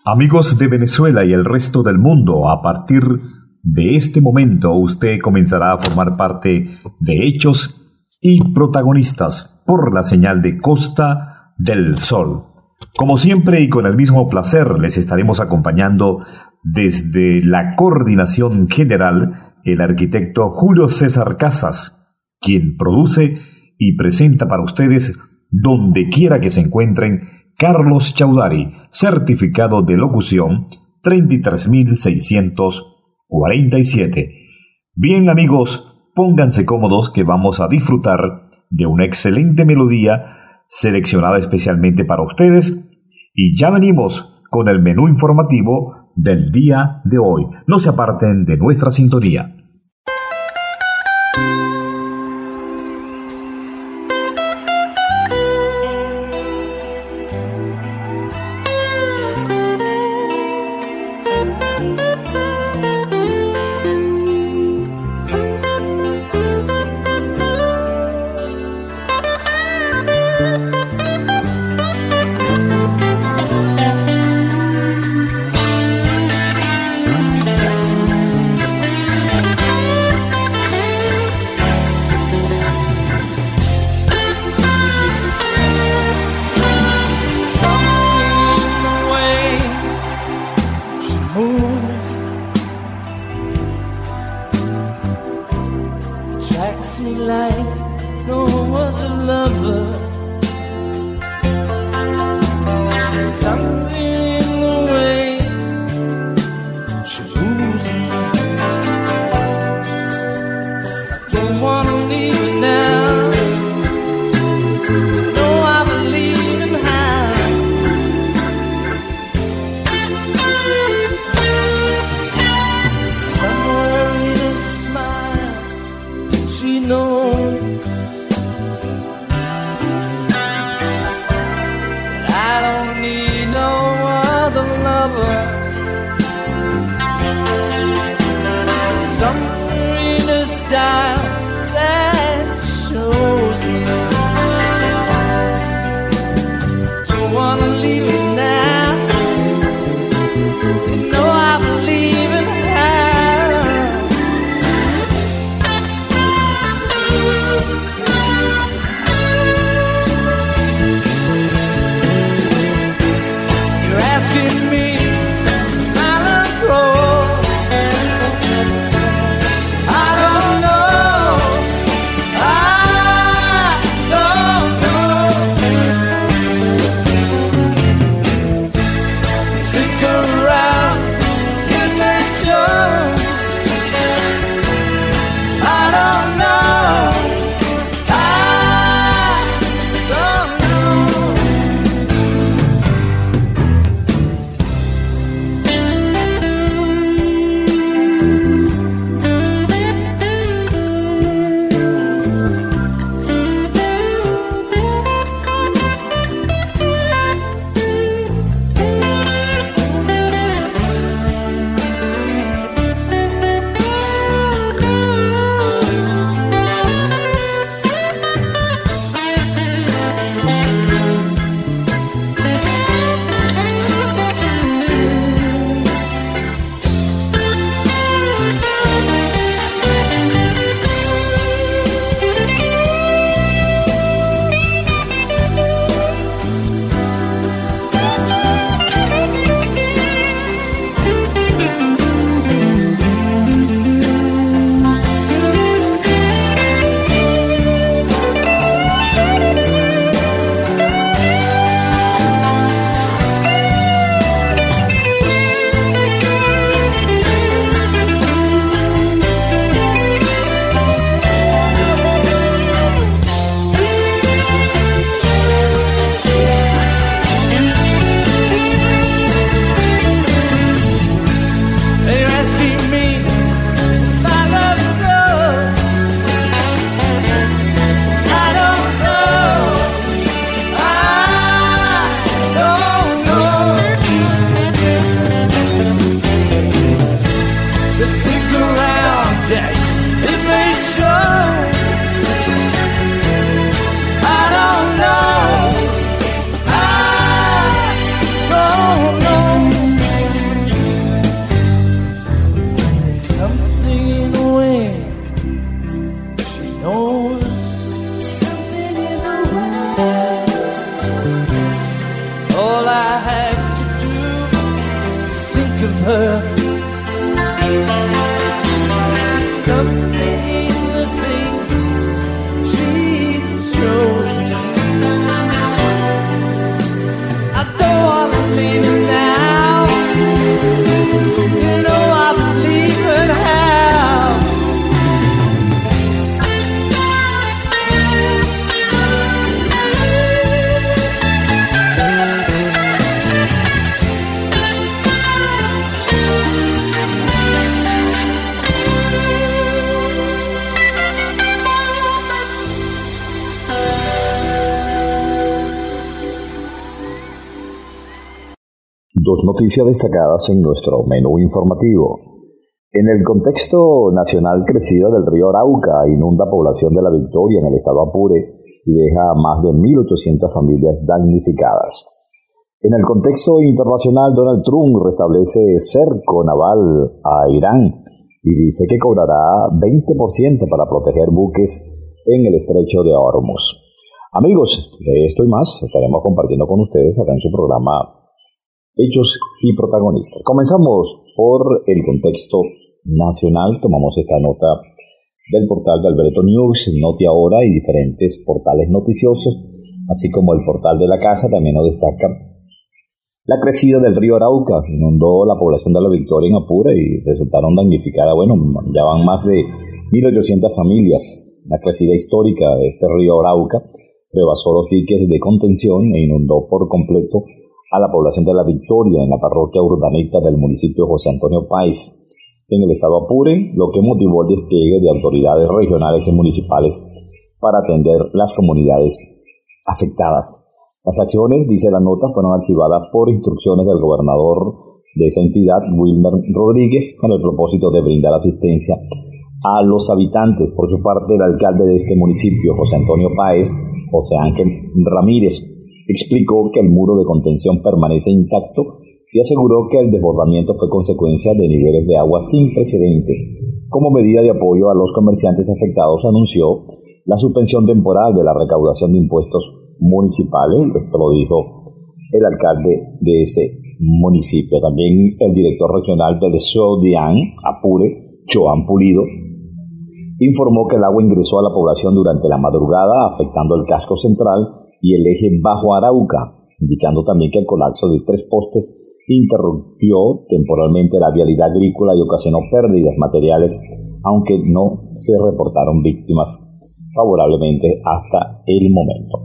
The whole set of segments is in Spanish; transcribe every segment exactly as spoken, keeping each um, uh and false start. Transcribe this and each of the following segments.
Amigos de Venezuela y el resto del mundo, a partir de este momento usted comenzará a formar parte de Hechos y Protagonistas por la señal de Costa del Sol. Como siempre y con el mismo placer les estaremos acompañando desde la coordinación general el arquitecto Julio César Casas, quien produce y presenta para ustedes donde quiera que se encuentren Carlos Chaudhary, certificado de locución treinta y tres mil seiscientos cuarenta y siete. Bien amigos, pónganse cómodos que vamos a disfrutar de una excelente melodía seleccionada especialmente para ustedes y ya venimos con el menú informativo del día de hoy. No se aparten de nuestra sintonía. You're asking me her. Something in the things she shows me. I don't wanna leave her now. You know I'm leaving how. Dos noticias destacadas en nuestro menú informativo. En el contexto nacional, crecida del río Arauca inunda población de La Victoria en el estado Apure y deja a más de mil ochocientas familias damnificadas. En el contexto internacional, Donald Trump restablece cerco naval a Irán y dice que cobrará veinte por ciento para proteger buques en el estrecho de Hormuz. Amigos, de esto y más estaremos compartiendo con ustedes acá en su programa Hechos y Protagonistas. Comenzamos por el contexto nacional. Tomamos esta nota del portal de Alberto News, Noti Ahora y diferentes portales noticiosos, así como el portal de la casa también nos destaca la crecida del río Arauca. Inundó la población de La Victoria en Apure y resultaron damnificadas, bueno, ya van más de mil ochocientas familias. La crecida histórica de este río Arauca rebasó los diques de contención e inundó por completo a la población de La Victoria en la parroquia urdanita del municipio José Antonio Páez, en el estado Apure, lo que motivó el despliegue de autoridades regionales y municipales para atender las comunidades afectadas. Las acciones, dice la nota, fueron activadas por instrucciones del gobernador de esa entidad, Wilmer Rodríguez, con el propósito de brindar asistencia a los habitantes. Por su parte, el alcalde de este municipio, José Antonio Páez, José Ángel Ramírez, explicó que el muro de contención permanece intacto y aseguró que el desbordamiento fue consecuencia de niveles de agua sin precedentes. Como medida de apoyo a los comerciantes afectados, anunció la suspensión temporal de la recaudación de impuestos municipales. Esto lo dijo el alcalde de ese municipio. También el director regional del SODIAN, Apure, Joan Pulido, informó que el agua ingresó a la población durante la madrugada, afectando el casco central y el eje Bajo Arauca, indicando también que el colapso de tres postes interrumpió temporalmente la vialidad agrícola y ocasionó pérdidas materiales, aunque no se reportaron víctimas favorablemente hasta el momento.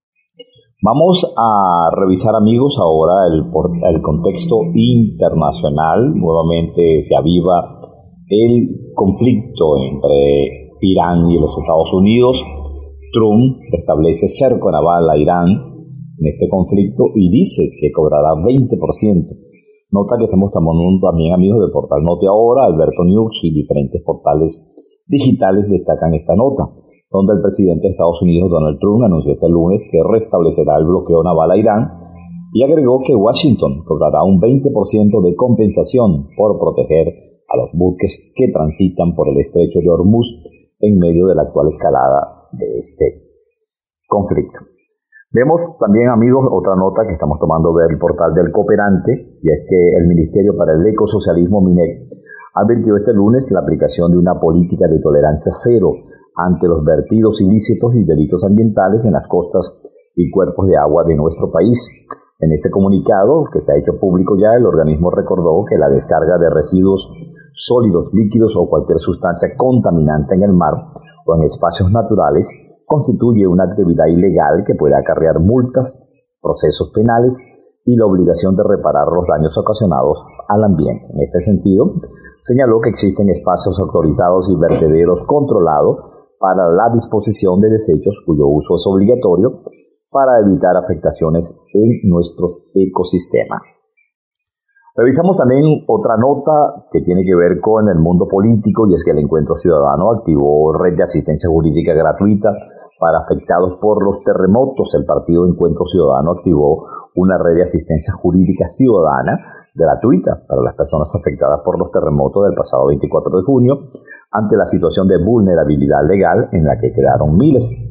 Vamos a revisar, amigos, ahora el, el contexto internacional. Nuevamente se aviva el conflicto entre Irán y los Estados Unidos. Trump restablece cerco naval a Irán en este conflicto y dice que cobrará veinte por ciento. Nota que estamos tomando también, amigos, del portal Noti Ahora, Alberto News y diferentes portales digitales destacan esta nota, donde el presidente de Estados Unidos, Donald Trump, anunció este lunes que restablecerá el bloqueo naval a Irán y agregó que Washington cobrará un veinte por ciento de compensación por proteger a los buques que transitan por el estrecho de Hormuz en medio de la actual escalada de este conflicto. Vemos también, amigos, otra nota que estamos tomando del portal del Cooperante, y es que el Ministerio para el Ecosocialismo, MINEC, advirtió este lunes la aplicación de una política de tolerancia cero ante los vertidos ilícitos y delitos ambientales en las costas y cuerpos de agua de nuestro país. En este comunicado, que se ha hecho público ya, el organismo recordó que la descarga de residuos sólidos, líquidos o cualquier sustancia contaminante en el mar o en espacios naturales constituye una actividad ilegal que puede acarrear multas, procesos penales y la obligación de reparar los daños ocasionados al ambiente. En este sentido, señaló que existen espacios autorizados y vertederos controlados para la disposición de desechos cuyo uso es obligatorio para evitar afectaciones en nuestro ecosistema. Revisamos también otra nota que tiene que ver con el mundo político, y es que el Encuentro Ciudadano activó red de asistencia jurídica gratuita para afectados por los terremotos. El partido Encuentro Ciudadano activó una red de asistencia jurídica ciudadana gratuita para las personas afectadas por los terremotos del pasado veinticuatro de junio, ante la situación de vulnerabilidad legal en la que quedaron miles.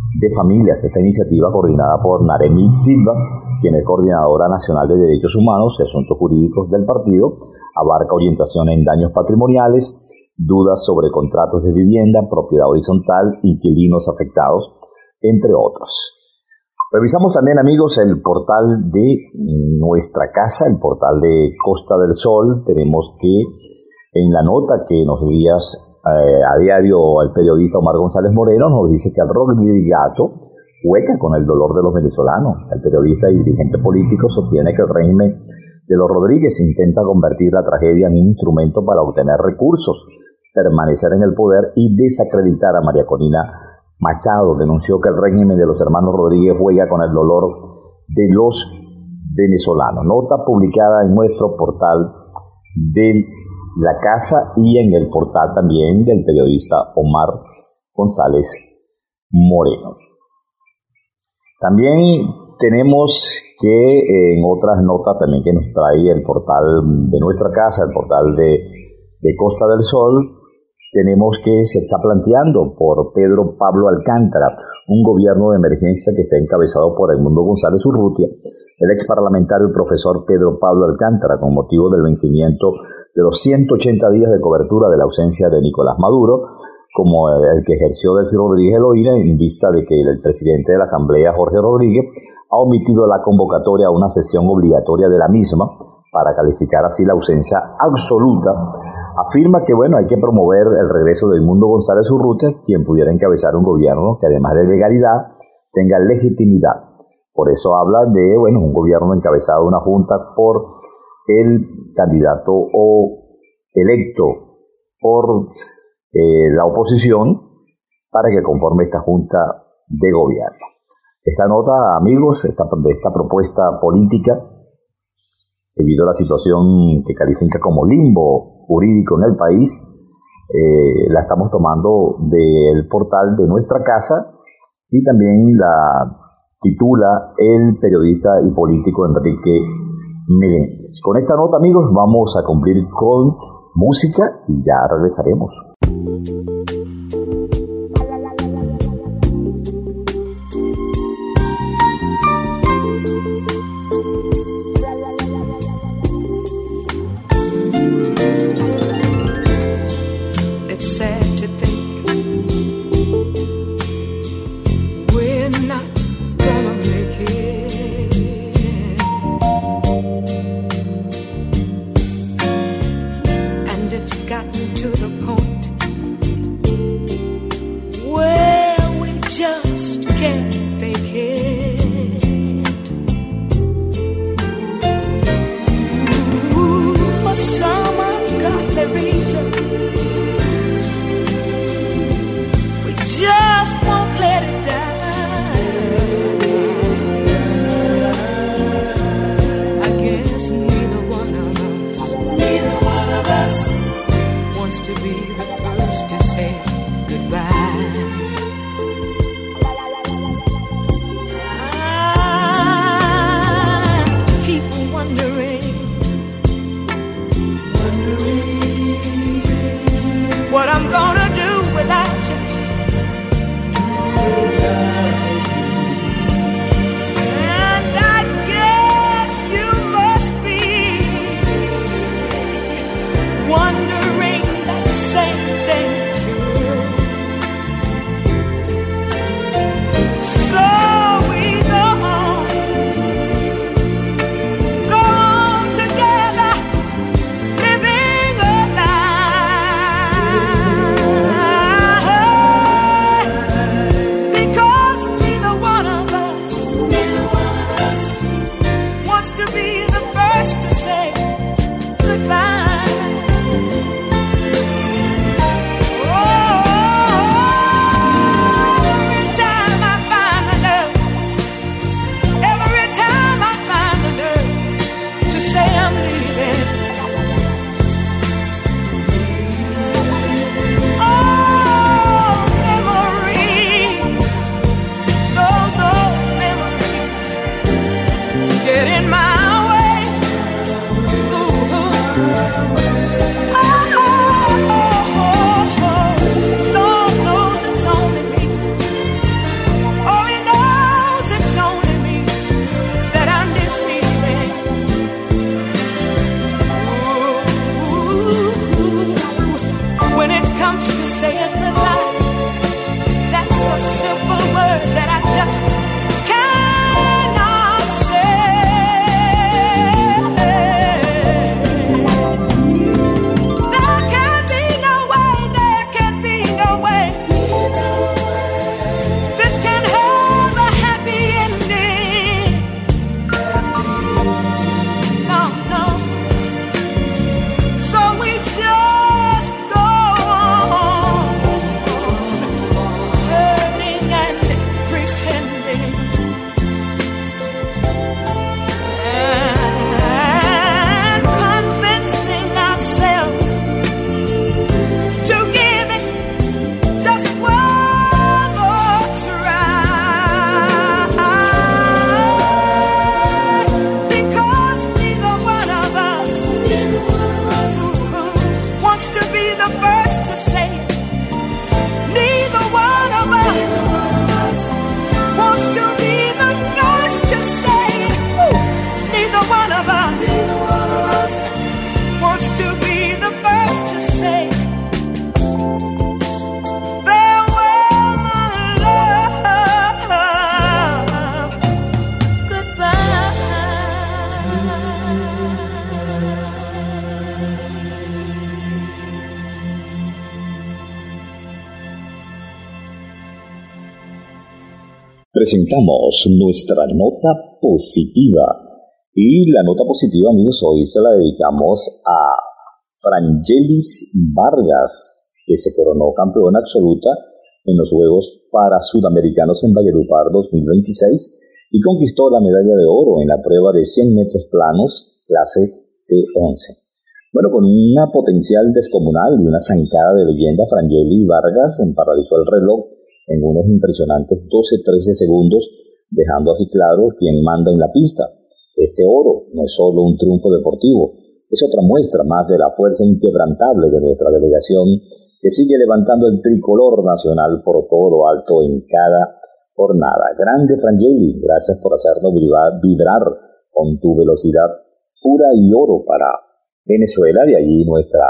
de Familias. Esta iniciativa, coordinada por Naremit Silva, quien es coordinadora nacional de derechos humanos y asuntos jurídicos del partido, abarca orientación en daños patrimoniales, dudas sobre contratos de vivienda, propiedad horizontal, inquilinos afectados, entre otros. Revisamos también, amigos, el portal de Nuestra Casa, el portal de Costa del Sol. Tenemos que en la nota que nos envías eh, a diario el periodista Omar González Moreno, nos dice que al Rodrigato hueca con el dolor de los venezolanos. El periodista y dirigente político sostiene que el régimen de los Rodríguez intenta convertir la tragedia en un instrumento para obtener recursos, permanecer en el poder y desacreditar a María Corina Machado. Denunció que el régimen de los hermanos Rodríguez juega con el dolor de los venezolanos. Nota publicada en nuestro portal de La Casa y en el portal también del periodista Omar González Moreno. También tenemos que en otras notas también que nos trae el portal de Nuestra Casa, el portal de, de Costa del Sol, tenemos que se está planteando por Pedro Pablo Alcántara un gobierno de emergencia que está encabezado por Edmundo González Urrutia, el ex parlamentario y profesor Pedro Pablo Alcántara, con motivo del vencimiento de los ciento ochenta días de cobertura de la ausencia de Nicolás Maduro, como el que ejerció Delcy Rodríguez Eloína, en vista de que el presidente de la Asamblea, Jorge Rodríguez, ha omitido la convocatoria a una sesión obligatoria de la misma, para calificar así la ausencia absoluta. Afirma que, bueno, hay que promover el regreso de Edmundo González Urrutia, quien pudiera encabezar un gobierno que, además de legalidad, tenga legitimidad. Por eso habla de, bueno, un gobierno encabezado, una junta por el candidato o electo por eh, la oposición para que conforme esta junta de gobierno. Esta nota, amigos, esta, de esta propuesta política, debido a la situación que califica como limbo jurídico en el país, eh, la estamos tomando del portal de Nuestra Casa y también la titula el periodista y político Enrique Meléndez. Con esta nota, amigos, vamos a cumplir con música y ya regresaremos. presentamos nuestra nota positiva. Y la nota positiva, amigos, hoy se la dedicamos a Frangelis Vargas, que se coronó campeona absoluta en los Juegos Parasudamericanos en Valledupar dos mil veintiséis y conquistó la medalla de oro en la prueba de cien metros planos, clase T once. Bueno, con una potencial descomunal y una zancada de leyenda, Frangelis Vargas paralizó el reloj en unos impresionantes doce trece segundos, dejando así claro quién manda en la pista. Este oro no es solo un triunfo deportivo, es otra muestra más de la fuerza inquebrantable de nuestra delegación, que sigue levantando el tricolor nacional por todo lo alto en cada jornada. Grande Frangelis, gracias por hacernos vibrar, vibrar con tu velocidad pura y oro para Venezuela, de allí nuestra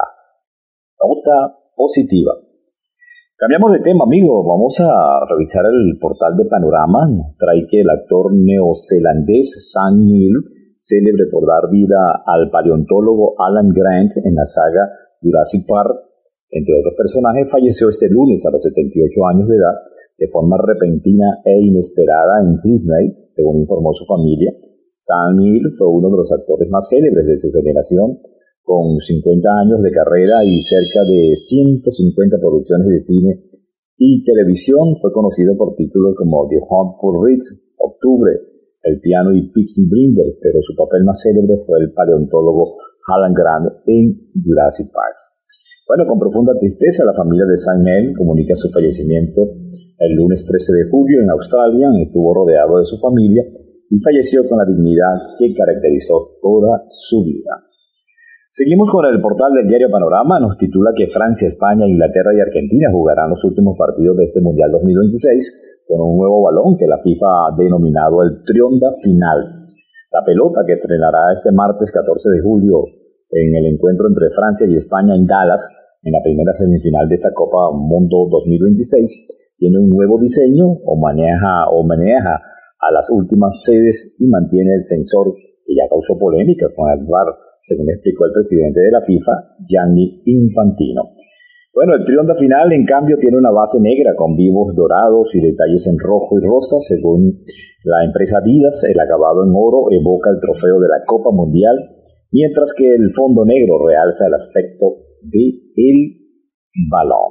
nota positiva. Cambiamos de tema, amigos. Vamos a revisar el portal de Panorama. Nos trae que el actor neozelandés Sam Neill, célebre por dar vida al paleontólogo Alan Grant en la saga Jurassic Park, entre otros personajes, falleció este lunes a los setenta y ocho años de edad de forma repentina e inesperada en Sydney, según informó su familia. Sam Neill fue uno de los actores más célebres de su generación, con cincuenta años de carrera y cerca de ciento cincuenta producciones de cine y televisión. Fue conocido por títulos como The Hunt for Red, Octubre, El piano y Peaky Blinders, pero su papel más célebre fue el paleontólogo Alan Grant en Jurassic Park. Bueno, con profunda tristeza, la familia de Sam Neill comunica su fallecimiento el lunes trece de julio en Australia. Estuvo rodeado de su familia y falleció con la dignidad que caracterizó toda su vida. Seguimos con el portal del diario Panorama. Nos titula que Francia, España, Inglaterra y Argentina jugarán los últimos partidos de este Mundial dos mil veintiséis con un nuevo balón que la FIFA ha denominado el Trionda Final. La pelota, que estrenará este martes catorce de julio en el encuentro entre Francia y España en Dallas, en la primera semifinal de esta Copa Mundo dos mil veintiséis, tiene un nuevo diseño, homenea, homenea a las últimas sedes y mantiene el sensor que ya causó polémica con el V A R, según explicó el presidente de la FIFA, Gianni Infantino. Bueno, el Trionda Final, en cambio, tiene una base negra con vivos dorados y detalles en rojo y rosa. Según la empresa Adidas, el acabado en oro evoca el trofeo de la Copa Mundial, mientras que el fondo negro realza el aspecto del balón.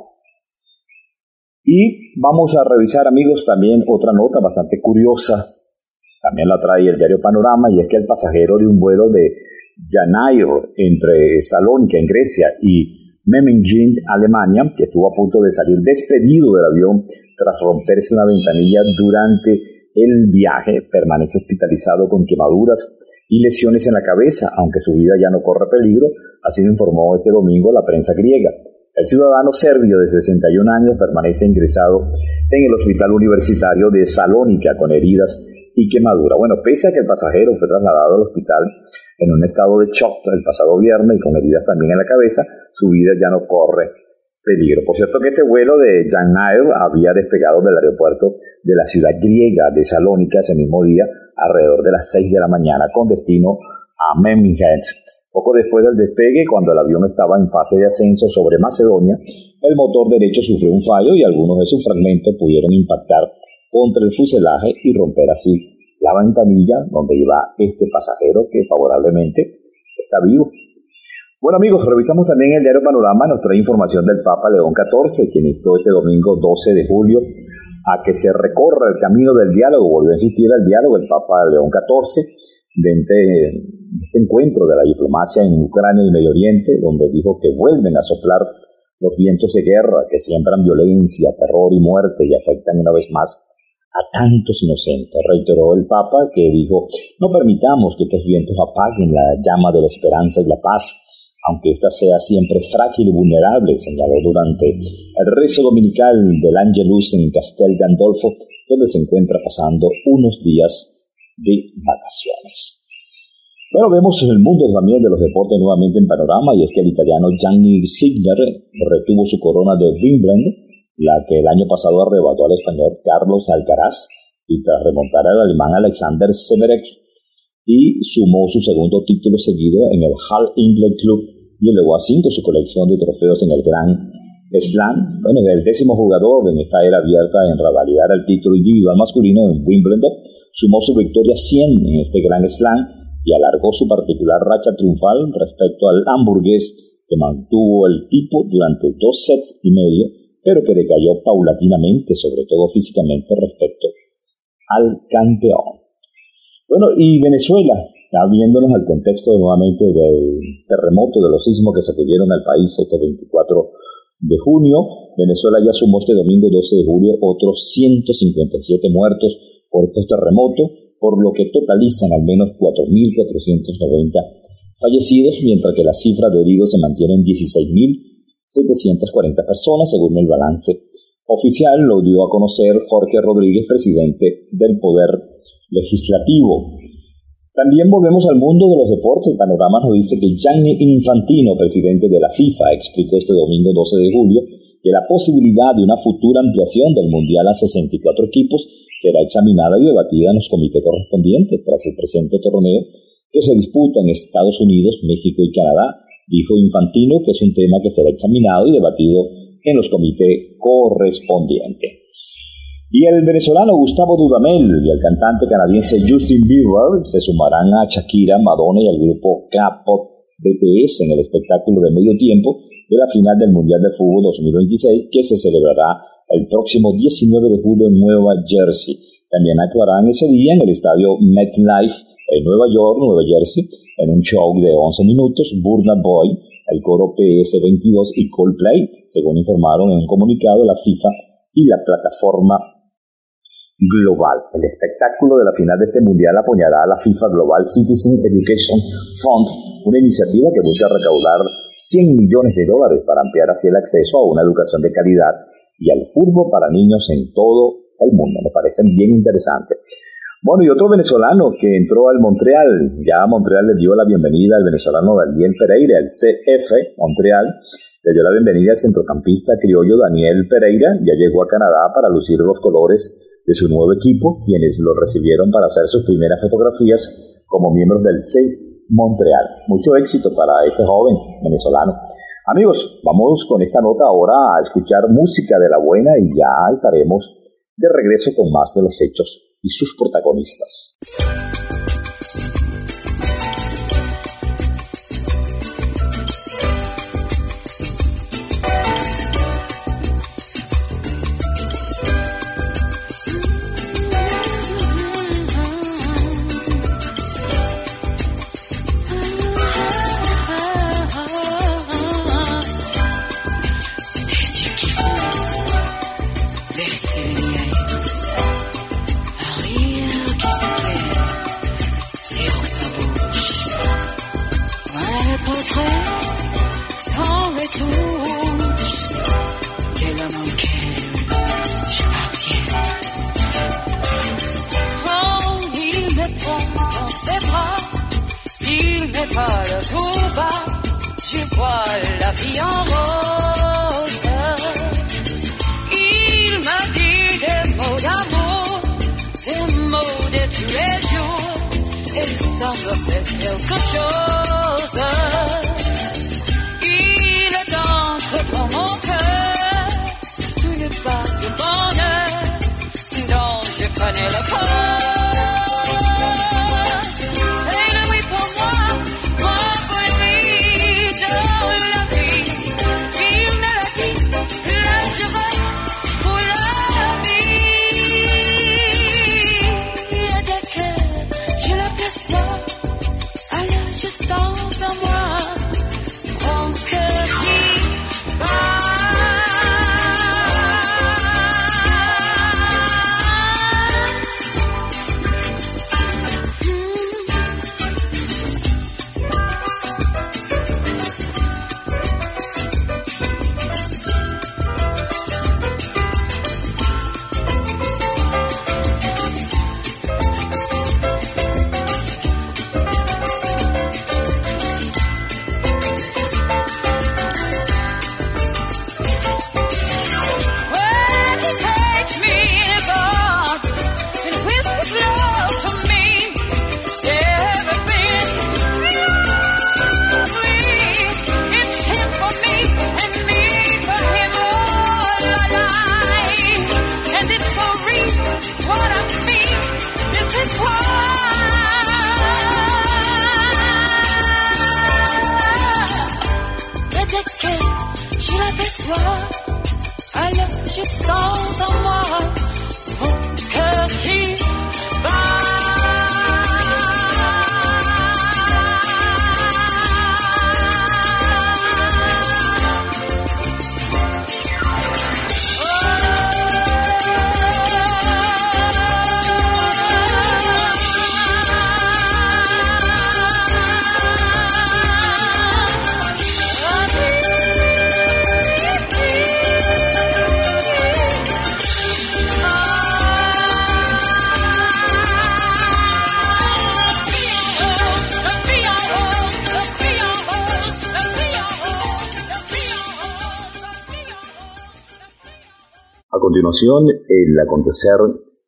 Y vamos a revisar, amigos, también otra nota bastante curiosa. También la trae el diario Panorama, y es que el pasajero de un vuelo de Ryanair entre Salónica en Grecia y Memmingen, Alemania, que estuvo a punto de salir despedido del avión tras romperse una ventanilla durante el viaje, permanece hospitalizado con quemaduras y lesiones en la cabeza, aunque su vida ya no corre peligro, así lo informó este domingo la prensa griega. El ciudadano serbio de sesenta y un años permanece ingresado en el hospital universitario de Salónica con heridas y quemadura. Bueno, pese a que el pasajero fue trasladado al hospital en un estado de shock el pasado viernes y con heridas también en la cabeza, su vida ya no corre peligro. Por cierto que este vuelo de Ryanair había despegado del aeropuerto de la ciudad griega de Salónica ese mismo día, alrededor de las seis de la mañana, con destino a Memmingen. Poco después del despegue, cuando el avión estaba en fase de ascenso sobre Macedonia, el motor derecho sufrió un fallo y algunos de sus fragmentos pudieron impactar contra el fuselaje y romper así la ventanilla donde iba este pasajero, que favorablemente está vivo. Bueno, amigos, revisamos también el diario Panorama. Nos trae información del Papa León catorce, quien instó este domingo doce de julio a que se recorra el camino del diálogo. Volvió a insistir al diálogo el Papa León catorce de este encuentro de la diplomacia en Ucrania y Medio Oriente, donde dijo que vuelven a soplar los vientos de guerra que siembran violencia, terror y muerte y afectan una vez más a tantos inocentes. Reiteró el Papa, que dijo: no permitamos que estos vientos apaguen la llama de la esperanza y la paz, aunque ésta sea siempre frágil y vulnerable. Señaló durante el rezo dominical del Angelus en Castel Gandolfo, donde se encuentra pasando unos días de vacaciones. Bueno, vemos en el mundo también de los deportes nuevamente en Panorama, y es que el italiano Gianni Sinner retuvo su corona de Wimbledon, la que el año pasado arrebató al español Carlos Alcaraz, y tras remontar al alemán Alexander Zverev, y sumó su segundo título seguido en el All England Club y elevó a cinco su colección de trofeos en el Grand Slam, bueno, el décimo jugador en esta era abierta en revalidar el título individual masculino en Wimbledon, sumó su victoria cien en este Grand Slam y alargó su particular racha triunfal respecto al hamburgués, que mantuvo el tipo durante dos sets y medio, pero que decayó paulatinamente, sobre todo físicamente, respecto al campeón. Bueno, y Venezuela, ya viéndonos al contexto nuevamente del terremoto, de los sismos que sacudieron al país este veinticuatro de junio, Venezuela ya sumó este domingo doce de julio otros ciento cincuenta y siete muertos por estos terremotos, por lo que totalizan al menos cuatro mil cuatrocientos noventa fallecidos, mientras que la cifra de heridos se mantiene en dieciséis mil setecientos cuarenta personas, según el balance oficial. Lo dio a conocer Jorge Rodríguez, presidente del Poder Legislativo. También volvemos al mundo de los deportes. El panorama nos dice que Gianni Infantino, presidente de la FIFA, explicó este domingo doce de julio que la posibilidad de una futura ampliación del Mundial a sesenta y cuatro equipos será examinada y debatida en los comités correspondientes tras el presente torneo que se disputa en Estados Unidos, México y Canadá. Dijo Infantino que es un tema que será examinado y debatido en los comités correspondientes. Y el venezolano Gustavo Dudamel y el cantante canadiense Justin Bieber se sumarán a Shakira, Madonna y al grupo K-pop B T S en el espectáculo de medio tiempo de la final del Mundial de Fútbol dos mil veintiséis, que se celebrará el próximo diecinueve de julio en Nueva Jersey. También actuarán ese día en el estadio MetLife en Nueva York, Nueva Jersey, en un show de once minutos, Burna Boy, el coro P S veintidós y Coldplay, según informaron en un comunicado la FIFA y la plataforma global. El espectáculo de la final de este mundial apoyará a la FIFA Global Citizen Education Fund, una iniciativa que busca recaudar cien millones de dólares para ampliar así el acceso a una educación de calidad y al fútbol para niños en todo el mundo. Me parecen bien interesantes. Bueno, y otro venezolano que entró al Montreal, ya Montreal le dio la bienvenida al venezolano Daniel Pereira, el C F Montreal. Le dio la bienvenida al centrocampista criollo Daniel Pereira, ya llegó a Canadá para lucir los colores de su nuevo equipo, quienes lo recibieron para hacer sus primeras fotografías como miembros del C Montreal. Mucho éxito para este joven venezolano. Amigos, vamos con esta nota ahora a escuchar música de la buena y ya estaremos de regreso con más de los hechos y sus protagonistas. Just don't you saw someone who could keep by. A continuación, el acontecer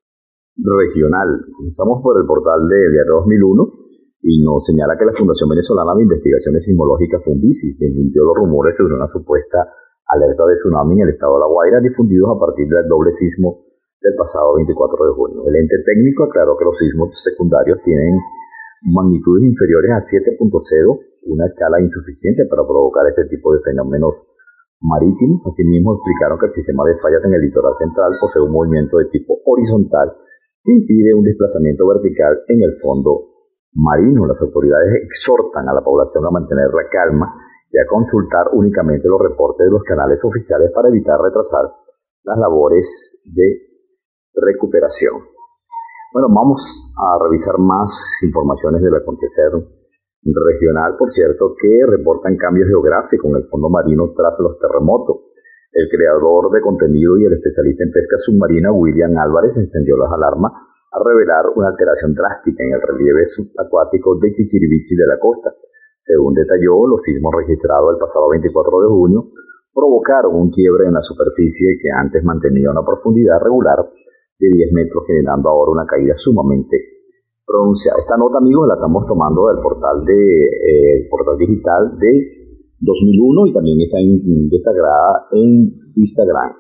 regional. Comenzamos por el portal de Diario dos mil uno y nos señala que la Fundación Venezolana de Investigaciones Sismológicas Fundisis desmintió los rumores sobre una supuesta alerta de tsunami en el estado de La Guaira difundidos a partir del doble sismo del pasado veinticuatro de junio. El ente técnico aclaró que los sismos secundarios tienen magnitudes inferiores a siete punto cero, una escala insuficiente para provocar este tipo de fenómenos marítimos. Asimismo, explicaron que el sistema de fallas en el litoral central posee un movimiento de tipo horizontal que impide un desplazamiento vertical en el fondo marino. Las autoridades exhortan a la población a mantener la calma y a consultar únicamente los reportes de los canales oficiales para evitar retrasar las labores de recuperación. Bueno, vamos a revisar más informaciones del acontecer regional, por cierto, que reportan cambios geográficos en el fondo marino tras los terremotos. El creador de contenido y el especialista en pesca submarina, William Álvarez, encendió las alarmas al revelar una alteración drástica en el relieve subacuático de Chichirivichi de la costa. Según detalló, los sismos registrados el pasado veinticuatro de junio provocaron un quiebre en la superficie que antes mantenía una profundidad regular de diez metros, generando ahora una caída sumamente pronunciada. Esta nota, amigos, la estamos tomando del portal de eh, portal digital de dos mil uno y también está en, destacada en Instagram.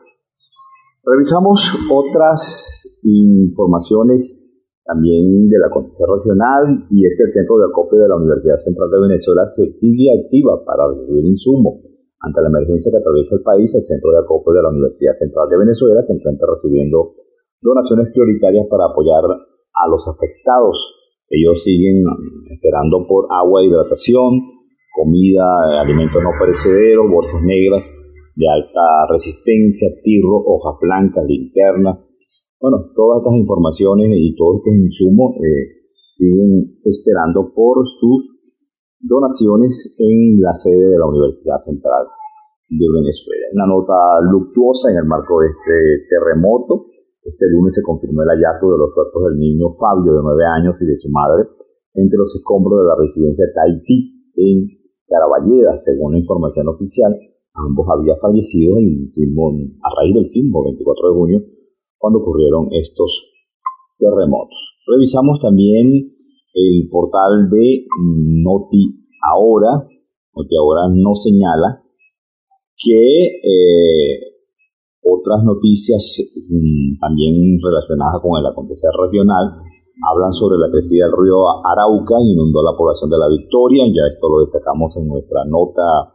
Revisamos otras informaciones también del acontecer regional, y es que el centro de acopio de la Universidad Central de Venezuela se sigue activa para recibir insumos. Ante la emergencia que atraviesa el país, el centro de acopio de la Universidad Central de Venezuela se encuentra recibiendo donaciones prioritarias para apoyar a los afectados. Ellos siguen esperando por agua, hidratación, comida, alimentos no perecederos, bolsas negras de alta resistencia, tirro, hojas blancas, linternas. Bueno, todas estas informaciones y todos estos insumos eh, siguen esperando por sus donaciones en la sede de la Universidad Central de Venezuela. Una nota luctuosa en el marco de este terremoto. Este lunes se confirmó el hallazgo de los cuerpos del niño Fabio, de nueve años, y de su madre, entre los escombros de la residencia de Tahití, en Caraballeda. Según la información oficial, ambos habían fallecido en el sismo, a raíz del sismo, veinticuatro de junio, cuando ocurrieron estos terremotos. Revisamos también el portal de Noti Ahora. Noti Ahora nos señala que eh, otras noticias mmm, también relacionadas con el acontecer regional hablan sobre la crecida del río Arauca, inundó la población de La Victoria. Ya esto lo destacamos en nuestra nota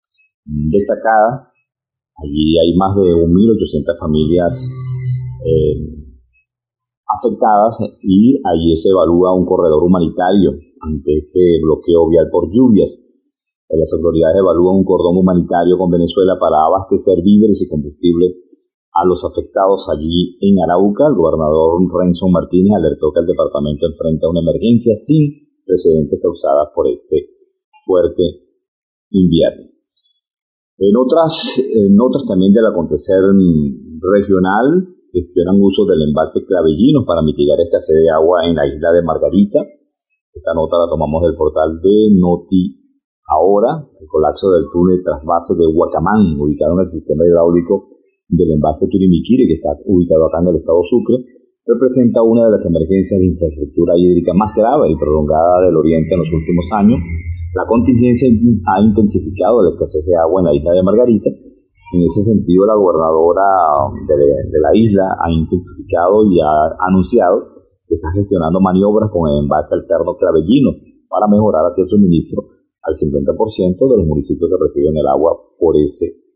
destacada. Allí hay más de mil ochocientas familias eh, afectadas, y allí se evalúa un corredor humanitario ante este bloqueo vial por lluvias. Las autoridades evalúan un cordón humanitario con Venezuela para abastecer víveres y combustible a los afectados allí en Arauca. El gobernador Renson Martínez alertó que el departamento enfrenta una emergencia sin precedentes causada por este fuerte invierno. En otras eh, notas también del acontecer regional, gestionan uso del embalse Clavellinos para mitigar escasez de agua en la isla de Margarita. Esta nota la tomamos del portal de Noti Ahora. El colapso del túnel trasvase de Huacamán, ubicado en el sistema hidráulico del embalse Turimiquiri, que está ubicado acá en el estado Sucre, representa una de las emergencias de infraestructura hídrica más grave y prolongada del Oriente en los últimos años. La contingencia ha intensificado la escasez de agua en la isla de Margarita. En ese sentido, la gobernadora de, de la isla ha intensificado y ha anunciado que está gestionando maniobras con el embalse alterno Clavellino para mejorar así el suministro al cincuenta por ciento de los municipios que reciben el agua por ese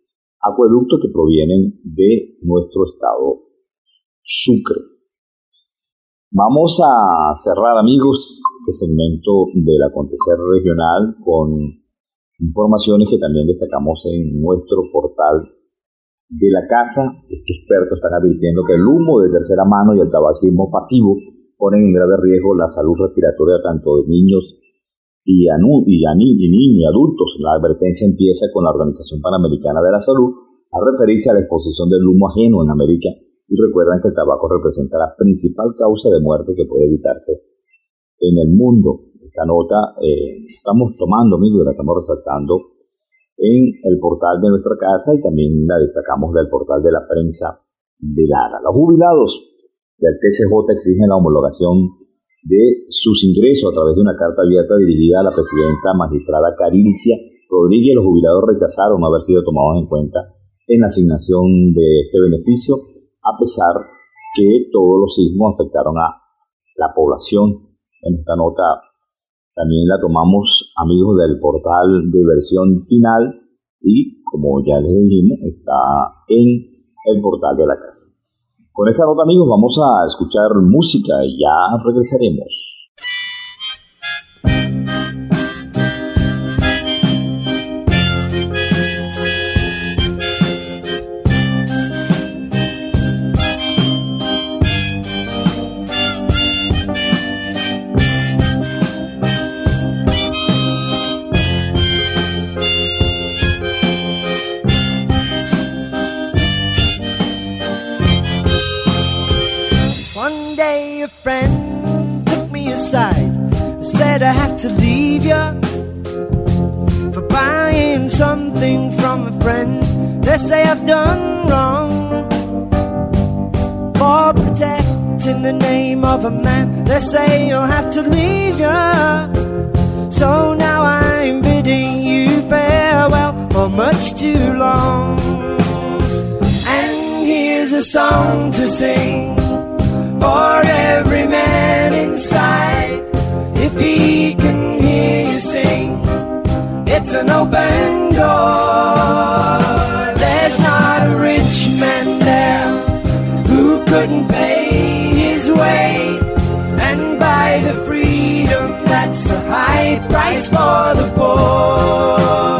acueductos que provienen de nuestro estado Sucre. Vamos a cerrar, amigos, este segmento del acontecer regional con informaciones que también destacamos en nuestro portal de la casa. Estos expertos están advirtiendo que el humo de tercera mano y el tabaquismo pasivo ponen en grave riesgo la salud respiratoria tanto de niños y, anu, y, a, y niños y adultos. La advertencia empieza con la Organización Panamericana de la Salud a referirse a la exposición del humo ajeno en América y recuerdan que el tabaco representa la principal causa de muerte que puede evitarse en el mundo. Esta nota eh, estamos tomando, amigos, la estamos resaltando en el portal de nuestra casa y también la destacamos del portal de la prensa de Lara. Los jubilados del T C J exigen la homologación de sus ingresos a través de una carta abierta dirigida a la presidenta magistrada Carilcia Rodríguez. Los jubilados rechazaron no haber sido tomados en cuenta en la asignación de este beneficio, a pesar que todos los sismos afectaron a la población. En esta nota también la tomamos, amigos, del portal de versión final y, como ya les dijimos, está en el portal de la casa. Con esta nota, amigos, vamos a escuchar música y ya regresaremos. Said I have to leave you for buying something from a friend. They say I've done wrong for protecting the name of a man. They say you'll have to leave you. So now I'm bidding you farewell for much too long. And here's a song to sing for every man inside. If he can hear you sing, it's an open door. There's not a rich man there who couldn't pay his way and buy the freedom that's a high price for the poor.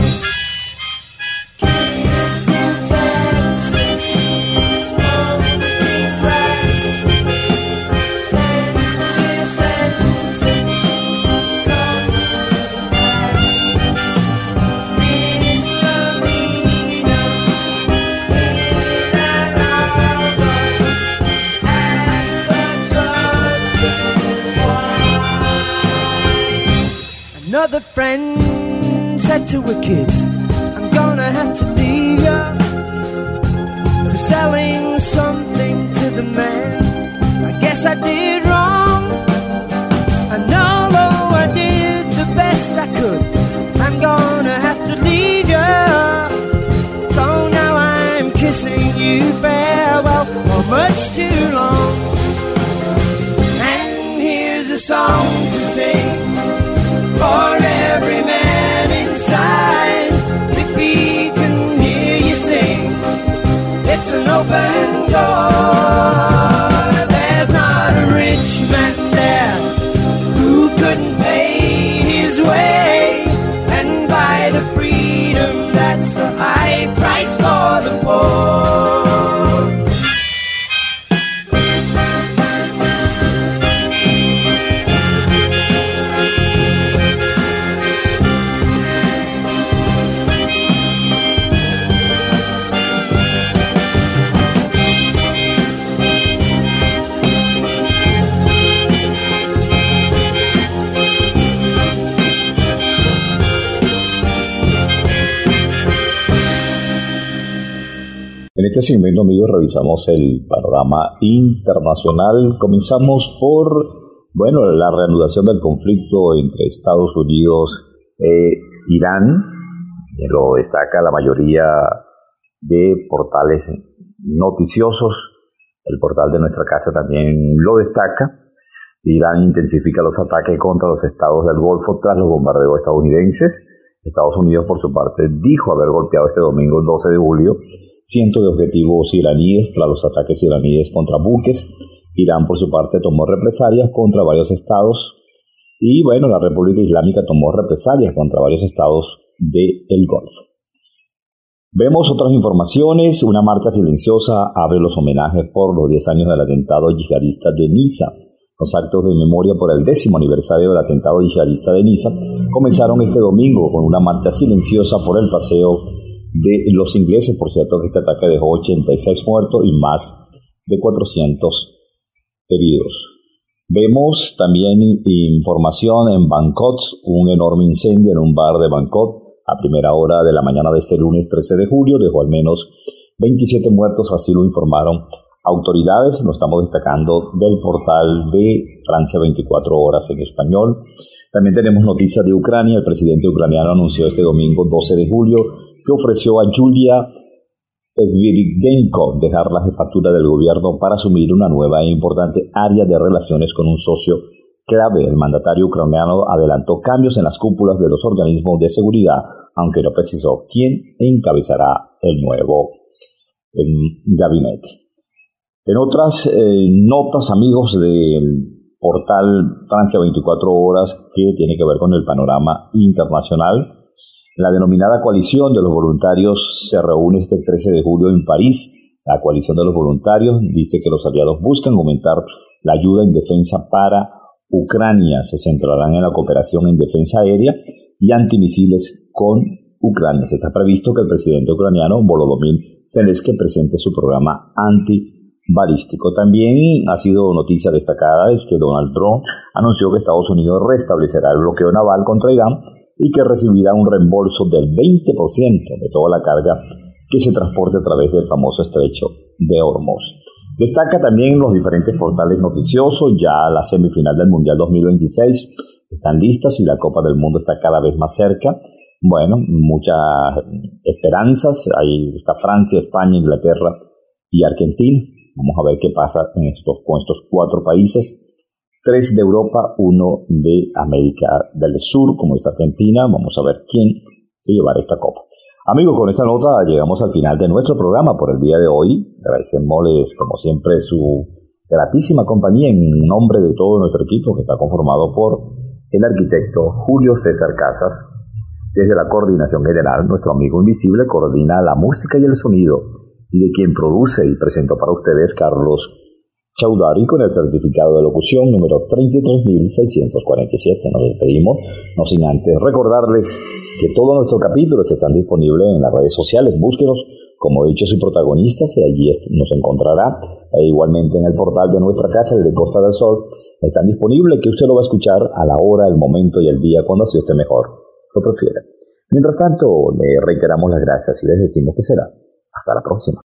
Another friend said to her kids, I'm gonna have to leave ya for selling something to the man. I guess I did wrong, and although I did the best I could, I'm gonna have to leave ya. So now I'm kissing you farewell for much too long. And here's a song to sing for every man inside. If he can hear you sing, it's an open door. There's not a rich man there who couldn't pay his way and buy the freedom that's a high price for the poor. En este segmento, amigos, revisamos el panorama internacional. Comenzamos por, bueno, la reanudación del conflicto entre Estados Unidos e Irán. Lo destaca la mayoría de portales noticiosos. El portal de nuestra casa también lo destaca. Irán intensifica los ataques contra los estados del Golfo tras los bombardeos estadounidenses. Estados Unidos, por su parte, dijo haber golpeado este domingo, doce de julio, cientos de objetivos iraníes tras los ataques iraníes contra buques. Irán, por su parte, tomó represalias contra varios estados y, bueno, la República Islámica tomó represalias contra varios estados del Golfo. Vemos otras informaciones. Una marcha silenciosa abre los homenajes por los diez años del atentado yihadista de Niza. Los actos de memoria por el décimo aniversario del atentado yihadista de Niza comenzaron este domingo con una marcha silenciosa por el paseo de los ingleses. Por cierto, que este ataque dejó ochenta y seis muertos y más de cuatrocientos heridos. Vemos también información en Bangkok, un enorme incendio en un bar de Bangkok a primera hora de la mañana de este lunes trece de julio, dejó al menos veintisiete muertos, así lo informaron autoridades. Lo estamos destacando del portal de Francia veinticuatro horas en español. También tenemos noticias de Ucrania. El presidente ucraniano anunció este domingo doce de julio que ofreció a Yulia Sviridenko dejar la jefatura del gobierno para asumir una nueva e importante área de relaciones con un socio clave. El mandatario ucraniano adelantó cambios en las cúpulas de los organismos de seguridad, aunque no precisó quién encabezará el nuevo el gabinete. En otras eh, notas, amigos del portal Francia veinticuatro horas, que tiene que ver con el panorama internacional, la denominada coalición de los voluntarios se reúne este trece de julio en París. La coalición de los voluntarios dice que los aliados buscan aumentar la ayuda en defensa para Ucrania. Se centrarán en la cooperación en defensa aérea y antimisiles con Ucrania. Se está previsto que el presidente ucraniano Volodymyr Zelensky presente su programa antibalístico. También ha sido noticia destacada es que Donald Trump anunció que Estados Unidos restablecerá el bloqueo naval contra Irán y que recibirá un reembolso del veinte por ciento de toda la carga que se transporte a través del famoso estrecho de Hormuz. Destaca también los diferentes portales noticiosos. Ya la semifinal del Mundial dos mil veintiséis están listas y la Copa del Mundo está cada vez más cerca. Bueno, muchas esperanzas. Ahí está Francia, España, Inglaterra y Argentina. Vamos a ver qué pasa en estos, con estos cuatro países. Tres de Europa, uno de América del Sur, como es Argentina. Vamos a ver quién se llevará esta copa. Amigos, con esta nota llegamos al final de nuestro programa por el día de hoy. Agradecemos, como siempre, su gratísima compañía en nombre de todo nuestro equipo, que está conformado por el arquitecto Julio César Casas. Desde la coordinación general, nuestro amigo invisible coordina la música y el sonido, y de quien produce y presentó para ustedes Carlos Chaudhary, con el certificado de locución número treinta y tres mil seiscientos cuarenta y siete. Nos despedimos, no sin antes recordarles que todos nuestros capítulos están disponibles en las redes sociales. Búsquenos como Hechos y Protagonistas y allí nos encontrará. E igualmente en el portal de nuestra casa, el de Costa del Sol, están disponibles, que usted lo va a escuchar a la hora, el momento y el día cuando así usted mejor lo prefiera. Mientras tanto, le reiteramos las gracias y les decimos que será hasta la próxima.